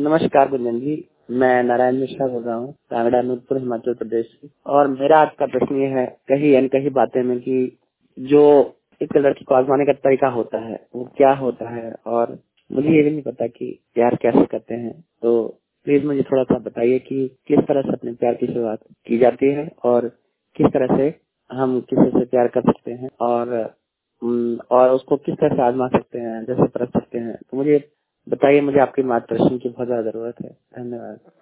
नमस्कार गुंजन जी, मैं नारायण मिश्रा बोल रहा हूँ, कांगड़ा अनूपपुर हिमाचल प्रदेश से। और मेरा आज का प्रश्न ये है, कहीं अनकही बातें में कि जो एक लड़की को आजमाने का तरीका होता है वो क्या होता है, और मुझे ये भी नहीं पता कि प्यार कैसे करते हैं। तो प्लीज मुझे थोड़ा सा बताइए कि किस तरह से अपने प्यार की शुरुआत की जाती है और किस तरह से हम किसी से प्यार कर सकते हैं और उसको किस तरह से आजमा सकते हैं, जैसे परख सकते हैं। तो मुझे बताइए, मुझे आपके मार्गदर्शन की बहुत ज्यादा जरूरत है। धन्यवाद।